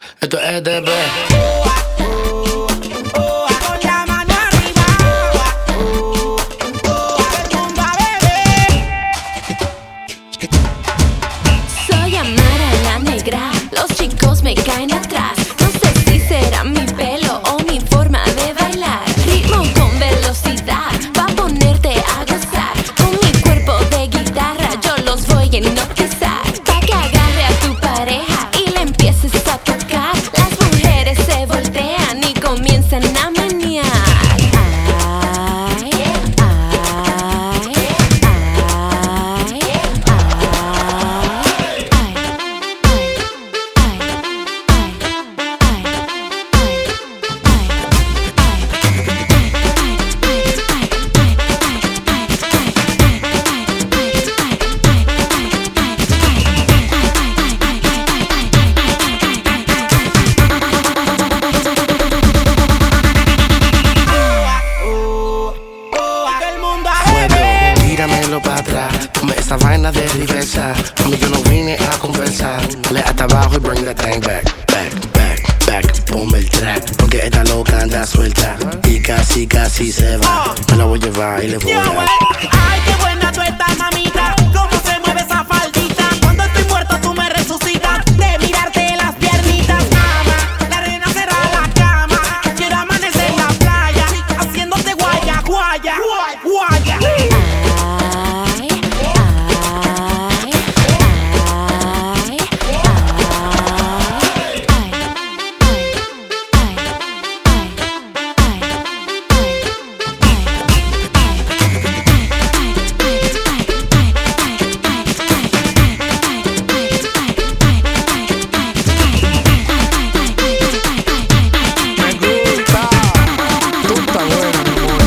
Esto es EDB. Con la mano arriba, todo el mundo a beber. Soy Amara la negra, los chicos me caen atrás. No sé si será mi pelo o mi forma de bailar. Ritmo con velocidad, pa' ponerte a gozar. Con mi cuerpo de guitarra yo los voy a hipnotizar. Pa' que agarre a tu pareja y le empieces a tocar. Las mujeres se voltean y comienzan a menear. Ay, ay, ay, Todo el mundo a Fuego, beber. tíramelo para atrás. Ponme esa vaina de reversa. A mí yo no vine a conversar. Dale hasta abajo y bring that thing back. Back, back, back. Ponme el track. Porque esta loca anda suelta. Y casi, casi se va. Me la voy a llevar y le voy a dar. Ay, qué buena tú estás, mamita. Cómo se mueve esa faldita. Cuando estoy muerto tú me resucitas. De mirarte las piernitas, mama. La arena será la cama. Quiero amanecer en la playa. Haciéndote guaya, guaya, guaya. ay, ay, Me gusta. Tú estás buena, mi amor.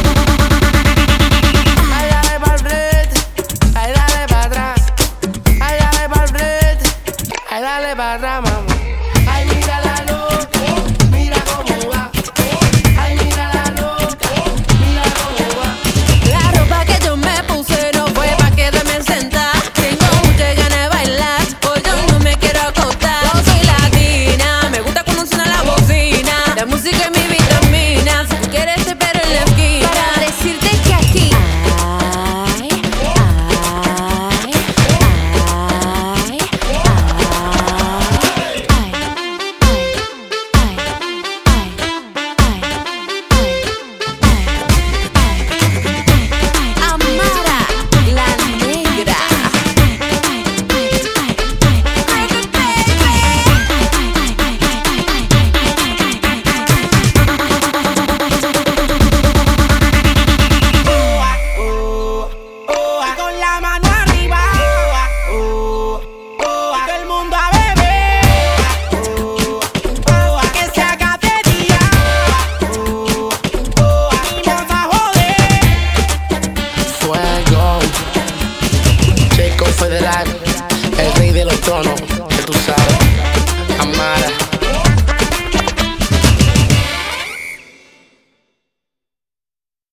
Ay, dale pa'l frente, ay, dale pa' atrás. Ay, dale pa'l frente, ay, dale pa' atrás, mamá. Ay, mira la loca, mira cómo va. Ay, mira la loca, mira cómo va. La ropa que yo me puse no fue pa' quedarme sentada. Tengo muchas ganas de bailar, hoy yo no me quiero acostar. Yo soy latina, me gusta cuando suena la bocina. La música es mi vitamina, si tú quieres te espero en la esquina. Para decirte que aquí ay, ay, ay, Amara la negra. Con la mano arriba, todo el mundo a beber. Que se haga de día. Venimos a joder. Fuego. Chico Federal. El rey de los tonos. Que tú sabes.